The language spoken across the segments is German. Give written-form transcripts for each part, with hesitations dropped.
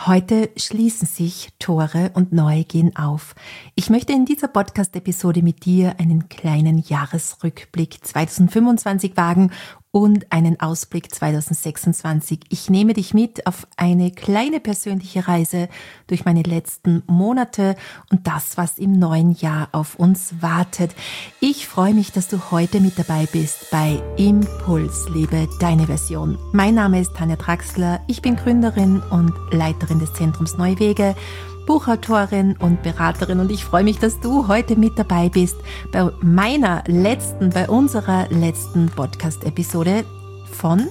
Heute schließen sich Tore und neue gehen auf. Ich möchte in dieser Podcast-Episode mit dir einen kleinen Jahresrückblick 2025 wagen und einen Ausblick 2026. Ich nehme dich mit auf eine kleine persönliche Reise durch meine letzten Monate und das, was im neuen Jahr auf uns wartet. Ich freue mich, dass du heute mit dabei bist bei Impuls, lebe deine Version. Mein Name ist Tanja Draxler, ich bin Gründerin und Leiterin des Zentrums Neue Wege, Buchautorin und Beraterin und ich freue mich, dass du heute mit dabei bist bei unserer letzten Podcast-Episode von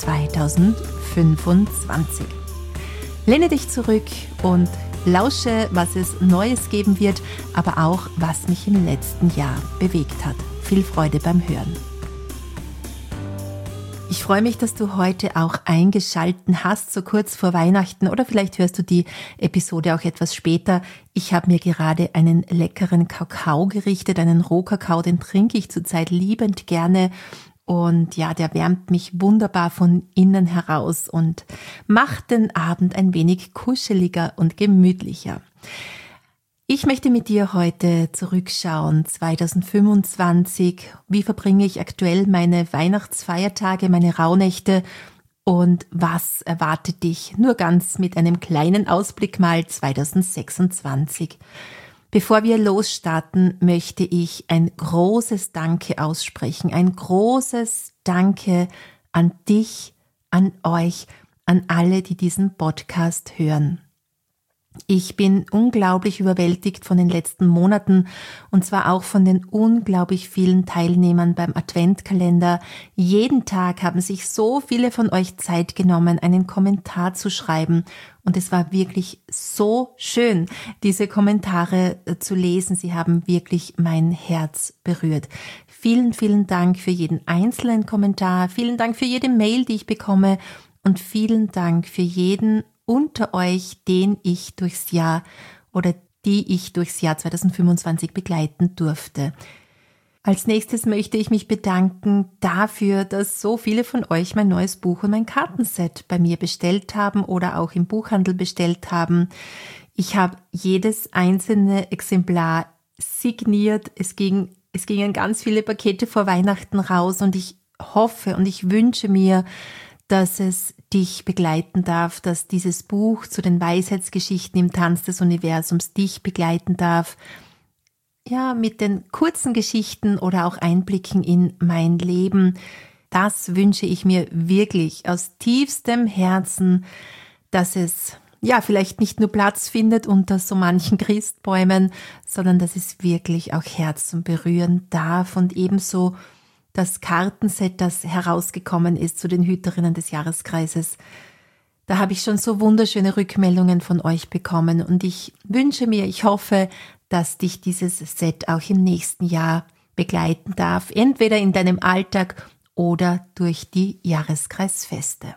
2025. Lehne dich zurück und lausche, was es Neues geben wird, aber auch, was mich im letzten Jahr bewegt hat. Viel Freude beim Hören. Ich freue mich, dass du heute auch eingeschalten hast, so kurz vor Weihnachten oder vielleicht hörst du die Episode auch etwas später. Ich habe mir gerade einen leckeren Kakao gerichtet, einen Rohkakao, den trinke ich zurzeit liebend gerne und ja, der wärmt mich wunderbar von innen heraus und macht den Abend ein wenig kuscheliger und gemütlicher. Ich möchte mit dir heute zurückschauen, 2025. Wie verbringe ich aktuell meine Weihnachtsfeiertage, meine Rauhnächte und was erwartet dich? Nur ganz mit einem kleinen Ausblick mal 2026. Bevor wir losstarten, möchte ich ein großes Danke aussprechen. Ein großes Danke an dich, an euch, an alle, die diesen Podcast hören. Ich bin unglaublich überwältigt von den letzten Monaten und zwar auch von den unglaublich vielen Teilnehmern beim Adventkalender. Jeden Tag haben sich so viele von euch Zeit genommen, einen Kommentar zu schreiben und es war wirklich so schön, diese Kommentare zu lesen. Sie haben wirklich mein Herz berührt. Vielen, vielen Dank für jeden einzelnen Kommentar, vielen Dank für jede Mail, die ich bekomme und vielen Dank für jeden unter euch, den ich durchs Jahr oder die ich durchs Jahr 2025 begleiten durfte. Als nächstes möchte ich mich bedanken dafür, dass so viele von euch mein neues Buch und mein Kartenset bei mir bestellt haben oder auch im Buchhandel bestellt haben. Ich habe jedes einzelne Exemplar signiert. Es gingen ganz viele Pakete vor Weihnachten raus und ich hoffe und ich wünsche mir, dass es dich begleiten darf, dass dieses Buch zu den Weisheitsgeschichten im Tanz des Universums dich begleiten darf. Ja, mit den kurzen Geschichten oder auch Einblicken in mein Leben. Das wünsche ich mir wirklich aus tiefstem Herzen, dass es ja vielleicht nicht nur Platz findet unter so manchen Christbäumen, sondern dass es wirklich auch Herzen berühren darf und ebenso das Kartenset, das herausgekommen ist zu den Hüterinnen des Jahreskreises. Da habe ich schon so wunderschöne Rückmeldungen von euch bekommen und ich wünsche mir, ich hoffe, dass dich dieses Set auch im nächsten Jahr begleiten darf, entweder in deinem Alltag oder durch die Jahreskreisfeste.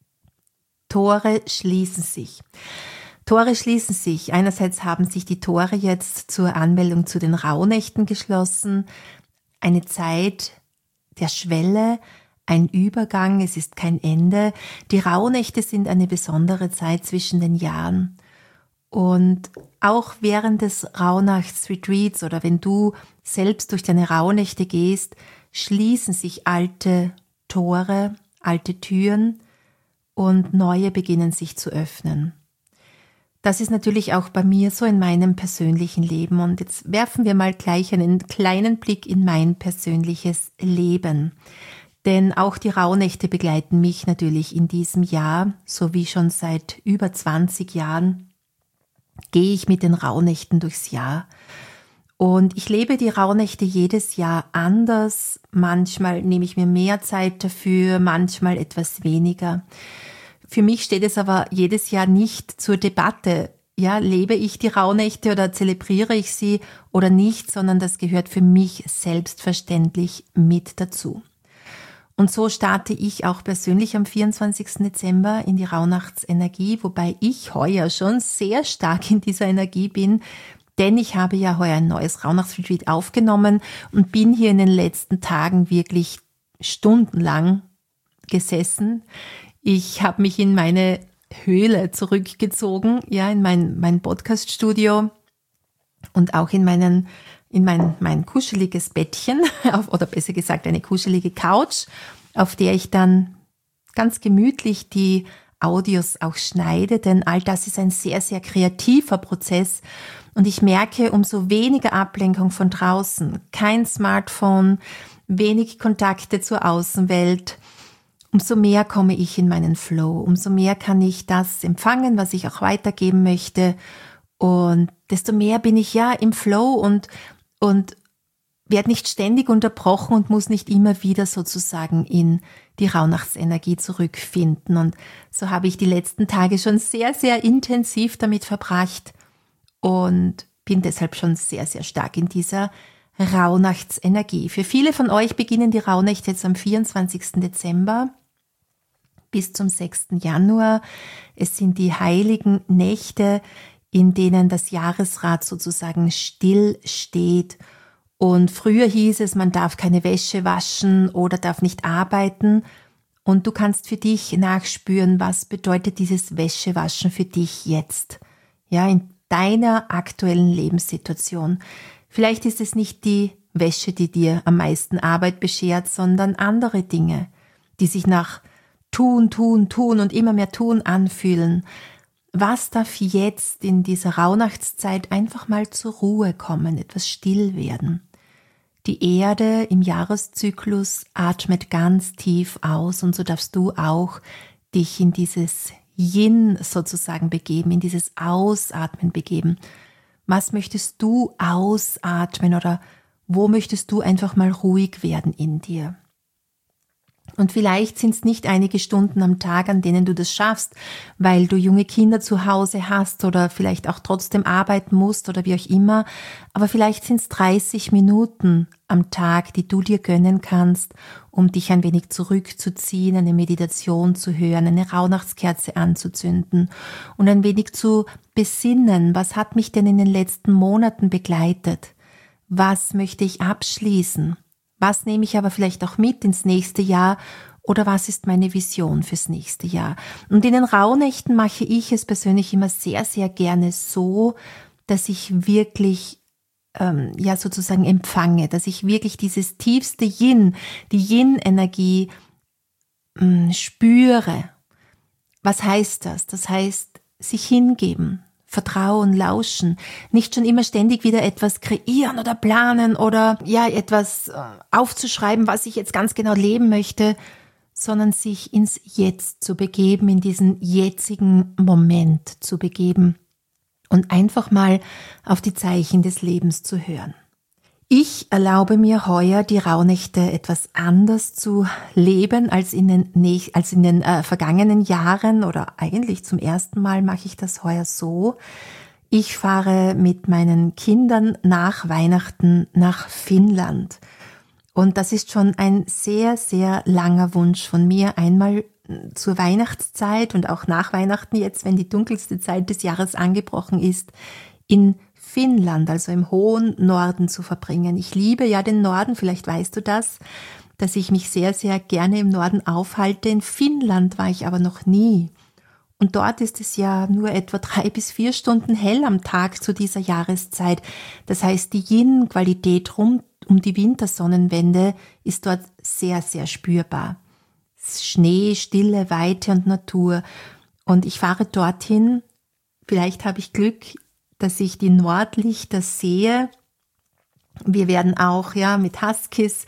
Tore schließen sich. Tore schließen sich. Einerseits haben sich die Tore jetzt zur Anmeldung zu den Rauhnächten geschlossen. Eine Zeit der Schwelle, ein Übergang, es ist kein Ende. Die Rauhnächte sind eine besondere Zeit zwischen den Jahren. Und auch während des Rauhnachtsretreats oder wenn du selbst durch deine Rauhnächte gehst, schließen sich alte Tore, alte Türen und neue beginnen sich zu öffnen. Das ist natürlich auch bei mir so in meinem persönlichen Leben. Und jetzt werfen wir mal gleich einen kleinen Blick in mein persönliches Leben. Denn auch die Rauhnächte begleiten mich natürlich in diesem Jahr, so wie schon seit über 20 Jahren gehe ich mit den Rauhnächten durchs Jahr. Und ich lebe die Rauhnächte jedes Jahr anders. Manchmal nehme ich mir mehr Zeit dafür, manchmal etwas weniger. Für mich steht es aber jedes Jahr nicht zur Debatte, ja, lebe ich die Rauhnächte oder zelebriere ich sie oder nicht, sondern das gehört für mich selbstverständlich mit dazu. Und so starte ich auch persönlich am 24. Dezember in die Rauhnachtsenergie, wobei ich heuer schon sehr stark in dieser Energie bin, denn ich habe ja heuer ein neues Rauhnachtsretreat aufgenommen und bin hier in den letzten Tagen wirklich stundenlang gesessen. Ich habe mich in meine Höhle zurückgezogen, ja, in mein Podcast-Studio und auch in mein kuscheliges Bettchen, oder besser gesagt eine kuschelige Couch, auf der ich dann ganz gemütlich die Audios auch schneide, denn all das ist ein sehr, sehr kreativer Prozess und ich merke, umso weniger Ablenkung von draußen, kein Smartphone, wenig Kontakte zur Außenwelt, umso mehr komme ich in meinen Flow, umso mehr kann ich das empfangen, was ich auch weitergeben möchte und desto mehr bin ich ja im Flow und werde nicht ständig unterbrochen und muss nicht immer wieder sozusagen in die Rauhnachtsenergie zurückfinden. Und so habe ich die letzten Tage schon sehr, sehr intensiv damit verbracht und bin deshalb schon sehr, sehr stark in dieser Rauhnachtsenergie. Für viele von euch beginnen die Rauhnächte jetzt am 24. Dezember bis zum 6. Januar. Es sind die heiligen Nächte, in denen das Jahresrad sozusagen still steht. Und früher hieß es, man darf keine Wäsche waschen oder darf nicht arbeiten. Und du kannst für dich nachspüren, was bedeutet dieses Wäschewaschen für dich jetzt? Ja, in deiner aktuellen Lebenssituation. Vielleicht ist es nicht die Wäsche, die dir am meisten Arbeit beschert, sondern andere Dinge, die sich nach tun und immer mehr tun anfühlen. Was darf jetzt in dieser Rauhnachtszeit einfach mal zur Ruhe kommen, etwas still werden? Die Erde im Jahreszyklus atmet ganz tief aus und so darfst du auch dich in dieses Yin sozusagen begeben, in dieses Ausatmen begeben. Was möchtest du ausatmen oder wo möchtest du einfach mal ruhig werden in dir? Und vielleicht sind es nicht einige Stunden am Tag, an denen du das schaffst, weil du junge Kinder zu Hause hast oder vielleicht auch trotzdem arbeiten musst oder wie auch immer. Aber vielleicht sind es 30 Minuten am Tag, die du dir gönnen kannst, um dich ein wenig zurückzuziehen, eine Meditation zu hören, eine Rauhnachtskerze anzuzünden und ein wenig zu besinnen, was hat mich denn in den letzten Monaten begleitet? Was möchte ich abschließen? Was nehme ich aber vielleicht auch mit ins nächste Jahr oder was ist meine Vision fürs nächste Jahr? Und in den Rauhnächten mache ich es persönlich immer sehr, sehr gerne so, dass ich wirklich sozusagen empfange, dass ich wirklich dieses tiefste Yin, die Yin-Energie spüre. Was heißt das? Das heißt, sich hingeben. Vertrauen, lauschen, nicht schon immer ständig wieder etwas kreieren oder planen oder etwas aufzuschreiben, was ich jetzt ganz genau leben möchte, sondern sich ins Jetzt zu begeben, in diesen jetzigen Moment zu begeben und einfach mal auf die Zeichen des Lebens zu hören. Ich erlaube mir heuer, die Rauhnächte etwas anders zu leben als in den vergangenen Jahren oder eigentlich zum ersten Mal mache ich das heuer so. Ich fahre mit meinen Kindern nach Weihnachten nach Finnland. Und das ist schon ein sehr, sehr langer Wunsch von mir, einmal zur Weihnachtszeit und auch nach Weihnachten jetzt, wenn die dunkelste Zeit des Jahres angebrochen ist, in Finnland, also im hohen Norden zu verbringen. Ich liebe ja den Norden, vielleicht weißt du das, dass ich mich sehr, sehr gerne im Norden aufhalte. In Finnland war ich aber noch nie. Und dort ist es ja nur etwa 3 bis 4 Stunden hell am Tag zu dieser Jahreszeit. Das heißt, die Yin-Qualität rund um die Wintersonnenwende ist dort sehr, sehr spürbar. Schnee, Stille, Weite und Natur. Und ich fahre dorthin, vielleicht habe ich Glück, dass ich die Nordlichter sehe. Wir werden auch mit Huskies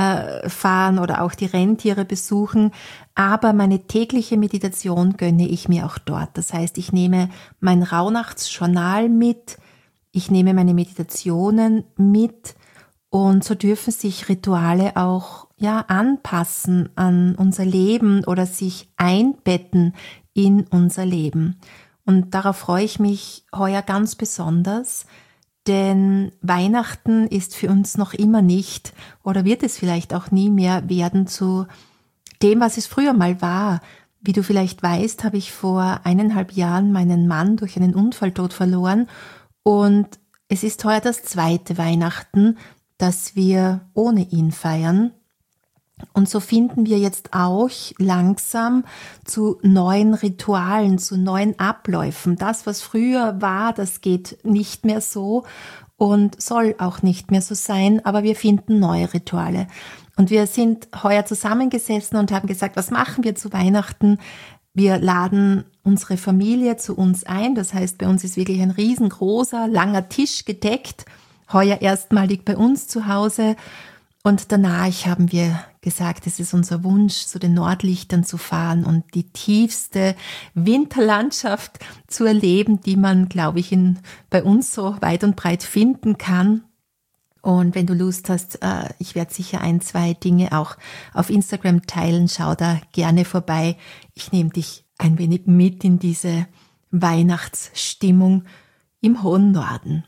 fahren oder auch die Rentiere besuchen. Aber meine tägliche Meditation gönne ich mir auch dort. Das heißt, ich nehme mein Rauhnachtsjournal mit, ich nehme meine Meditationen mit und so dürfen sich Rituale auch anpassen an unser Leben oder sich einbetten in unser Leben. Und darauf freue ich mich heuer ganz besonders, denn Weihnachten ist für uns noch immer nicht oder wird es vielleicht auch nie mehr werden zu dem, was es früher mal war. Wie du vielleicht weißt, habe ich vor 1,5 Jahren meinen Mann durch einen Unfalltod verloren und es ist heuer das 2. Weihnachten, das wir ohne ihn feiern. Und so finden wir jetzt auch langsam zu neuen Ritualen, zu neuen Abläufen. Das, was früher war, das geht nicht mehr so und soll auch nicht mehr so sein, aber wir finden neue Rituale. Und wir sind heuer zusammengesessen und haben gesagt, was machen wir zu Weihnachten? Wir laden unsere Familie zu uns ein. Das heißt, bei uns ist wirklich ein riesengroßer, langer Tisch gedeckt. Heuer erstmalig bei uns zu Hause. Und danach haben wir gesagt, es ist unser Wunsch, zu den Nordlichtern zu fahren und die tiefste Winterlandschaft zu erleben, die man, glaube ich, bei uns so weit und breit finden kann. Und wenn du Lust hast, ich werde sicher 1, 2 Dinge auch auf Instagram teilen, schau da gerne vorbei. Ich nehme dich ein wenig mit in diese Weihnachtsstimmung im hohen Norden.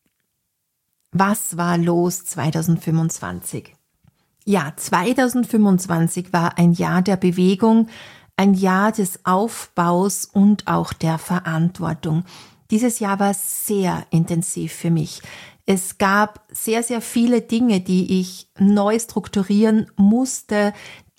Was war los 2025? Ja, 2025 war ein Jahr der Bewegung, ein Jahr des Aufbaus und auch der Verantwortung. Dieses Jahr war sehr intensiv für mich. Es gab sehr, sehr viele Dinge, die ich neu strukturieren musste,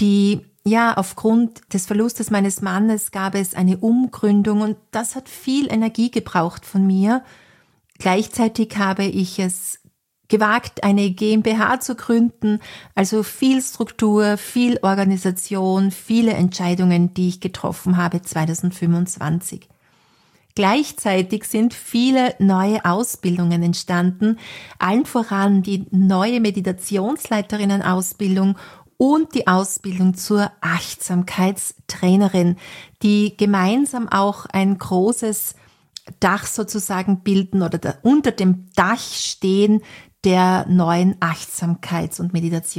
aufgrund des Verlustes meines Mannes gab es eine Umgründung und das hat viel Energie gebraucht von mir. Gleichzeitig habe ich es gewagt, eine GmbH zu gründen, also viel Struktur, viel Organisation, viele Entscheidungen, die ich getroffen habe 2025. Gleichzeitig sind viele neue Ausbildungen entstanden, allen voran die neue Meditationsleiterinnen-Ausbildung und die Ausbildung zur Achtsamkeitstrainerin, die gemeinsam auch ein großes Dach sozusagen bilden oder unter dem Dach stehen der neuen Achtsamkeits- und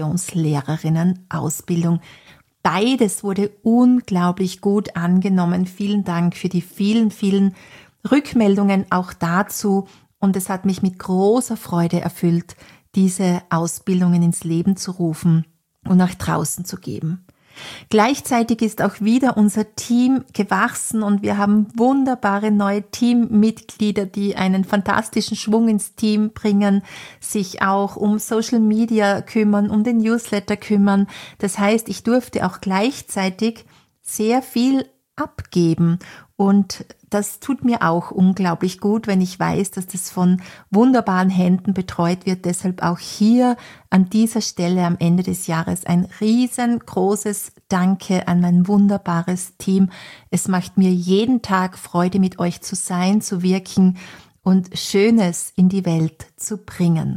Meditationslehrerinnen-Ausbildung. Beides wurde unglaublich gut angenommen. Vielen Dank für die vielen, vielen Rückmeldungen auch dazu. Und es hat mich mit großer Freude erfüllt, diese Ausbildungen ins Leben zu rufen und nach draußen zu geben. Gleichzeitig ist auch wieder unser Team gewachsen und wir haben wunderbare neue Teammitglieder, die einen fantastischen Schwung ins Team bringen, sich auch um Social Media kümmern, um den Newsletter kümmern. Das heißt, ich durfte auch gleichzeitig sehr viel abgeben und das tut mir auch unglaublich gut, wenn ich weiß, dass das von wunderbaren Händen betreut wird. Deshalb auch hier an dieser Stelle am Ende des Jahres ein riesengroßes Danke an mein wunderbares Team. Es macht mir jeden Tag Freude, mit euch zu sein, zu wirken und Schönes in die Welt zu bringen.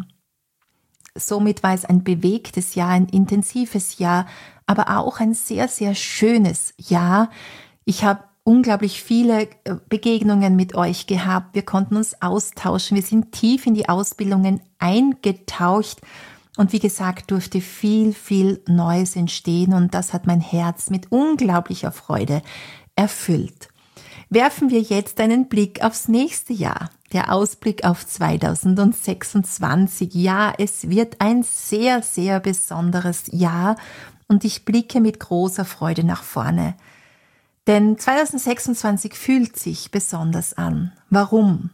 Somit war es ein bewegtes Jahr, ein intensives Jahr, aber auch ein sehr, sehr schönes Jahr. Ich habe unglaublich viele Begegnungen mit euch gehabt. Wir konnten uns austauschen. Wir sind tief in die Ausbildungen eingetaucht. Und wie gesagt, durfte viel, viel Neues entstehen. Und das hat mein Herz mit unglaublicher Freude erfüllt. Werfen wir jetzt einen Blick aufs nächste Jahr. Der Ausblick auf 2026. Ja, es wird ein sehr, sehr besonderes Jahr. Und ich blicke mit großer Freude nach vorne. Denn 2026 fühlt sich besonders an. Warum?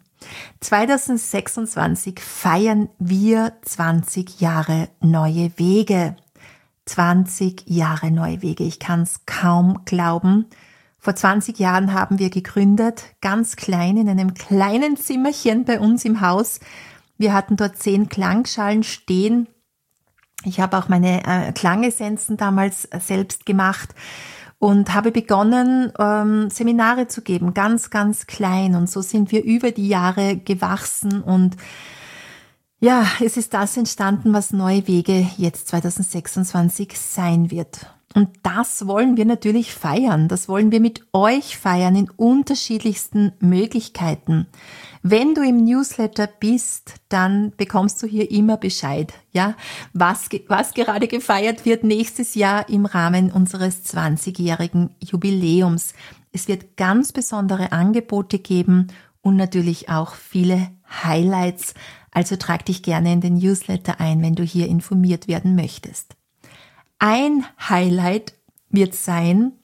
2026 feiern wir 20 Jahre neue Wege. 20 Jahre neue Wege. Ich kann es kaum glauben. Vor 20 Jahren haben wir gegründet, ganz klein in einem kleinen Zimmerchen bei uns im Haus. Wir hatten dort 10 Klangschalen stehen. Ich habe auch meine Klangessenzen damals selbst gemacht. Und habe begonnen, Seminare zu geben, ganz, ganz klein. Und so sind wir über die Jahre gewachsen. Und ja, es ist das entstanden, was Neue Wege jetzt 2026 sein wird. Und das wollen wir natürlich feiern. Das wollen wir mit euch feiern in unterschiedlichsten Möglichkeiten. Wenn du im Newsletter bist, dann bekommst du hier immer Bescheid, ja, was gerade gefeiert wird nächstes Jahr im Rahmen unseres 20-jährigen Jubiläums. Es wird ganz besondere Angebote geben und natürlich auch viele Highlights. Also trag dich gerne in den Newsletter ein, wenn du hier informiert werden möchtest. Ein Highlight wird sein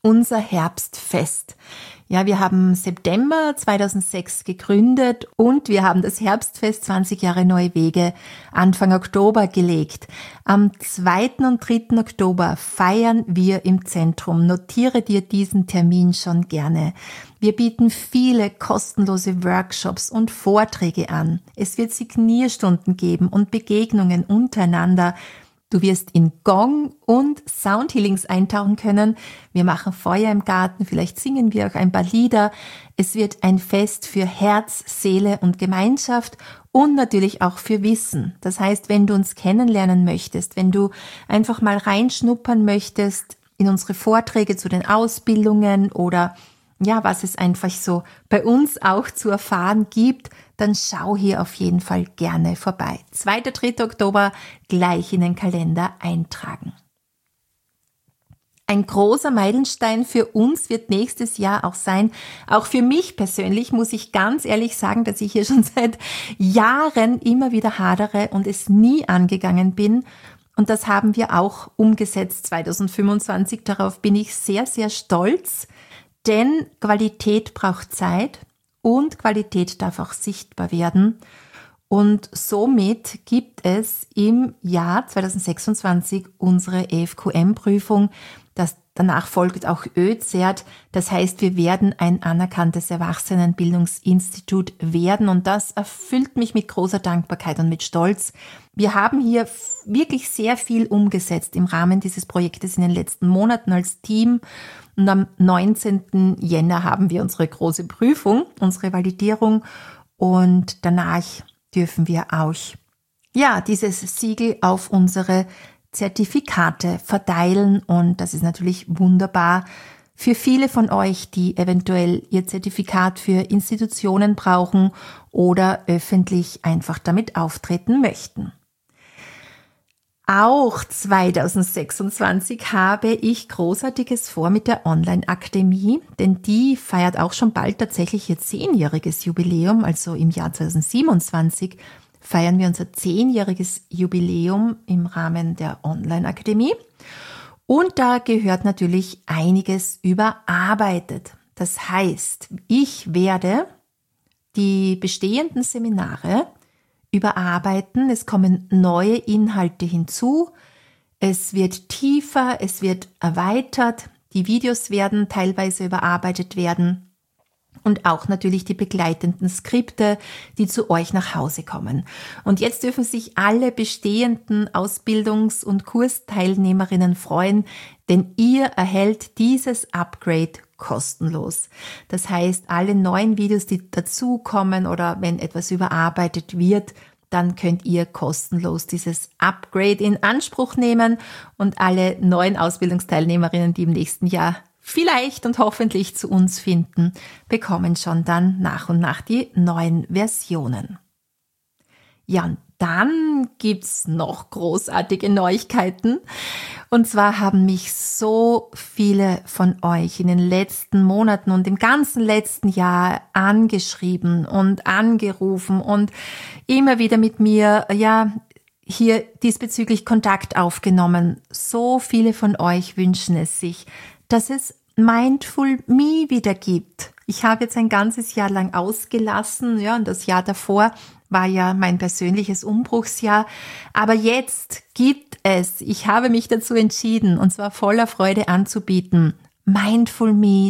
unser Herbstfest. Ja, wir haben September 2006 gegründet und wir haben das Herbstfest 20 Jahre Neue Wege Anfang Oktober gelegt. Am 2. und 3. Oktober feiern wir im Zentrum. Notiere dir diesen Termin schon gerne. Wir bieten viele kostenlose Workshops und Vorträge an. Es wird Signierstunden geben und Begegnungen untereinander. Du wirst in Gong und Soundhealings eintauchen können. Wir machen Feuer im Garten, vielleicht singen wir auch ein paar Lieder. Es wird ein Fest für Herz, Seele und Gemeinschaft und natürlich auch für Wissen. Das heißt, wenn du uns kennenlernen möchtest, wenn du einfach mal reinschnuppern möchtest in unsere Vorträge zu den Ausbildungen oder ja, was es einfach so bei uns auch zu erfahren gibt, dann schau hier auf jeden Fall gerne vorbei. 2. 3. Oktober gleich in den Kalender eintragen. Ein großer Meilenstein für uns wird nächstes Jahr auch sein. Auch für mich persönlich muss ich ganz ehrlich sagen, dass ich hier schon seit Jahren immer wieder hadere und es nie angegangen bin. Und das haben wir auch umgesetzt 2025. Darauf bin ich sehr, sehr stolz. Denn Qualität braucht Zeit und Qualität darf auch sichtbar werden. Und somit gibt es im Jahr 2026 unsere EFQM-Prüfung. Danach folgt auch ÖCERT. Das heißt, wir werden ein anerkanntes Erwachsenenbildungsinstitut werden. Und das erfüllt mich mit großer Dankbarkeit und mit Stolz. Wir haben hier wirklich sehr viel umgesetzt im Rahmen dieses Projektes in den letzten Monaten als Team. Und am 19. Jänner haben wir unsere große Prüfung, unsere Validierung. Und danach dürfen wir auch, dieses Siegel auf unsere Zertifikate verteilen. Und das ist natürlich wunderbar für viele von euch, die eventuell ihr Zertifikat für Institutionen brauchen oder öffentlich einfach damit auftreten möchten. Auch 2026 habe ich Großartiges vor mit der Online-Akademie, denn die feiert auch schon bald tatsächlich ihr 10-jähriges Jubiläum, also im Jahr 2027 feiern wir unser 10-jähriges Jubiläum im Rahmen der Online-Akademie. Und da gehört natürlich einiges überarbeitet. Das heißt, ich werde die bestehenden Seminare überarbeiten. Es kommen neue Inhalte hinzu. Es wird tiefer, es wird erweitert. Die Videos werden teilweise überarbeitet werden. Und auch natürlich die begleitenden Skripte, die zu euch nach Hause kommen. Und jetzt dürfen sich alle bestehenden Ausbildungs- und Kursteilnehmerinnen freuen, denn ihr erhält dieses Upgrade kostenlos. Das heißt, alle neuen Videos, die dazukommen oder wenn etwas überarbeitet wird, dann könnt ihr kostenlos dieses Upgrade in Anspruch nehmen und alle neuen Ausbildungsteilnehmerinnen, die im nächsten Jahr vielleicht und hoffentlich zu uns finden, bekommen schon dann nach und nach die neuen Versionen. Ja, und dann gibt's noch großartige Neuigkeiten. Und zwar haben mich so viele von euch in den letzten Monaten und im ganzen letzten Jahr angeschrieben und angerufen und immer wieder mit mir, hier diesbezüglich Kontakt aufgenommen. So viele von euch wünschen es sich, dass es Mindful Me wieder gibt. Ich habe jetzt ein ganzes Jahr lang ausgelassen, und das Jahr davor war ja mein persönliches Umbruchsjahr. Aber jetzt gibt es, ich habe mich dazu entschieden, und zwar voller Freude anzubieten, Mindful Me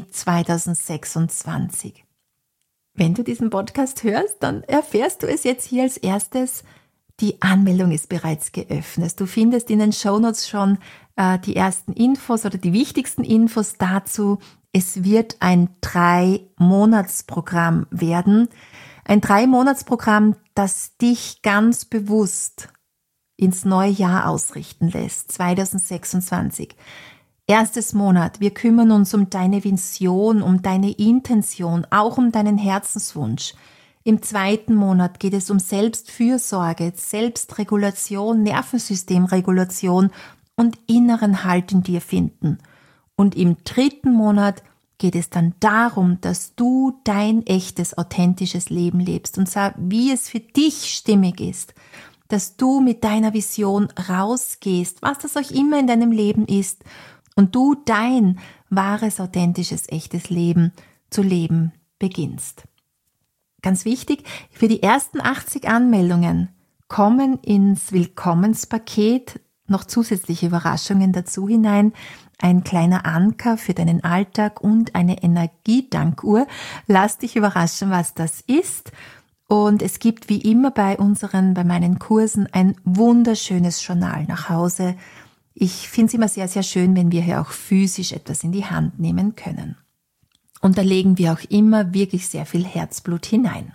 2026. Wenn du diesen Podcast hörst, dann erfährst du es jetzt hier als erstes. Die Anmeldung ist bereits geöffnet. Du findest in den Shownotes schon die ersten Infos oder die wichtigsten Infos dazu. Es wird ein 3-Monats-Programm werden. Ein 3-Monats-Programm, das dich ganz bewusst ins neue Jahr ausrichten lässt, 2026. Erstes Monat, wir kümmern uns um deine Vision, um deine Intention, auch um deinen Herzenswunsch. Im 2. Monat geht es um Selbstfürsorge, Selbstregulation, Nervensystemregulation und inneren Halt in dir finden. Und im 3. Monat geht es dann darum, dass du dein echtes, authentisches Leben lebst und zwar, wie es für dich stimmig ist, dass du mit deiner Vision rausgehst, was das auch immer in deinem Leben ist und du dein wahres, authentisches, echtes Leben zu leben beginnst. Ganz wichtig, für die ersten 80 Anmeldungen kommen ins Willkommenspaket noch zusätzliche Überraschungen dazu hinein, ein kleiner Anker für deinen Alltag und eine Energiedankuhr. Lass dich überraschen, was das ist. Und es gibt wie immer bei meinen Kursen ein wunderschönes Journal nach Hause. Ich finde es immer sehr, sehr schön, wenn wir hier auch physisch etwas in die Hand nehmen können. Und da legen wir auch immer wirklich sehr viel Herzblut hinein.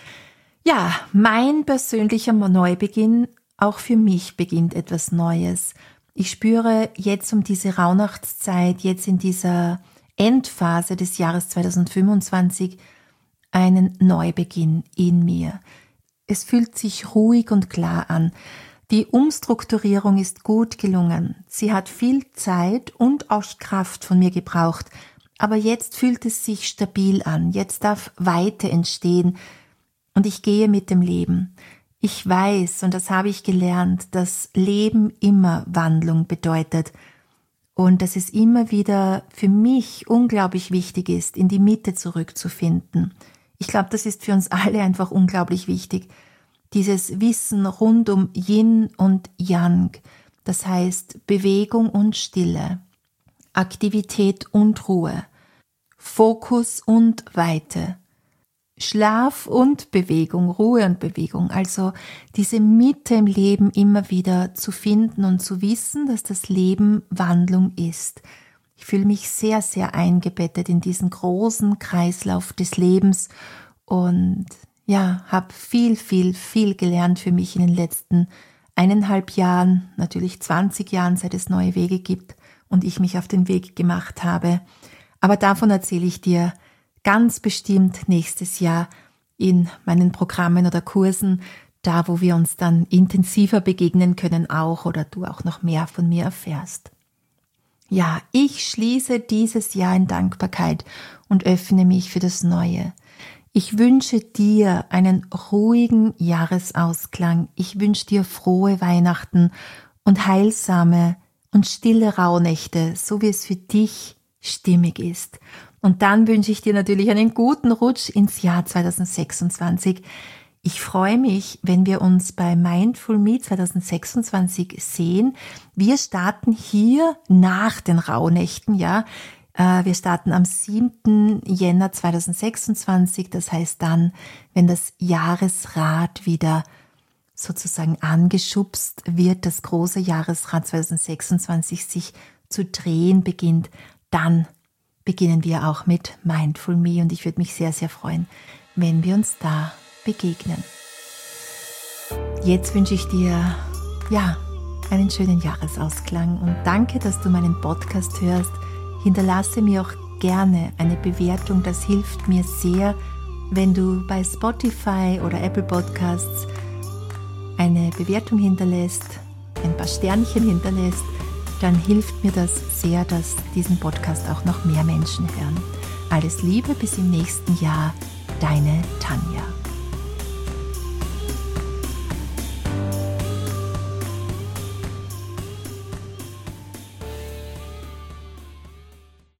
Ja, mein persönlicher Neubeginn, auch für mich beginnt etwas Neues. Ich spüre jetzt um diese Rauhnachtszeit, jetzt in dieser Endphase des Jahres 2025, einen Neubeginn in mir. Es fühlt sich ruhig und klar an. Die Umstrukturierung ist gut gelungen. Sie hat viel Zeit und auch Kraft von mir gebraucht. Aber jetzt fühlt es sich stabil an. Jetzt darf Weite entstehen. Und ich gehe mit dem Leben. Ich weiß, und das habe ich gelernt, dass Leben immer Wandlung bedeutet. Und dass es immer wieder für mich unglaublich wichtig ist, in die Mitte zurückzufinden. Ich glaube, das ist für uns alle einfach unglaublich wichtig. Dieses Wissen rund um Yin und Yang, das heißt Bewegung und Stille, Aktivität und Ruhe, Fokus und Weite, Schlaf und Bewegung, Ruhe und Bewegung, also diese Mitte im Leben immer wieder zu finden und zu wissen, dass das Leben Wandlung ist. Ich fühle mich sehr, sehr eingebettet in diesen großen Kreislauf des Lebens und ja, habe viel gelernt für mich in den letzten 1,5 Jahren, natürlich 20 Jahren, seit es neue Wege gibt und ich mich auf den Weg gemacht habe. Aber davon erzähle ich dir ganz bestimmt nächstes Jahr in meinen Programmen oder Kursen, da wo wir uns dann intensiver begegnen können auch oder du auch noch mehr von mir erfährst. Ja, ich schließe dieses Jahr in Dankbarkeit und öffne mich für das Neue. Ich wünsche dir einen ruhigen Jahresausklang. Ich wünsche dir frohe Weihnachten und heilsame und stille Rauhnächte, so wie es für dich stimmig ist. Und dann wünsche ich dir natürlich einen guten Rutsch ins Jahr 2026. Ich freue mich, wenn wir uns bei Mindful Me 2026 sehen. Wir starten hier nach den Rauhnächten, ja. Wir starten am 7. Jänner 2026, das heißt dann, wenn das Jahresrad wieder sozusagen angeschubst wird, das große Jahresrad 2026 sich zu drehen beginnt, dann beginnen wir auch mit Mindful Me und ich würde mich sehr, sehr freuen, wenn wir uns da begegnen. Jetzt wünsche ich dir, einen schönen Jahresausklang und danke, dass du meinen Podcast hörst. Hinterlasse mir auch gerne eine Bewertung, das hilft mir sehr, wenn du bei Spotify oder Apple Podcasts eine Bewertung hinterlässt, ein paar Sternchen hinterlässt, dann hilft mir das sehr, dass diesen Podcast auch noch mehr Menschen hören. Alles Liebe, bis im nächsten Jahr, deine Tanja.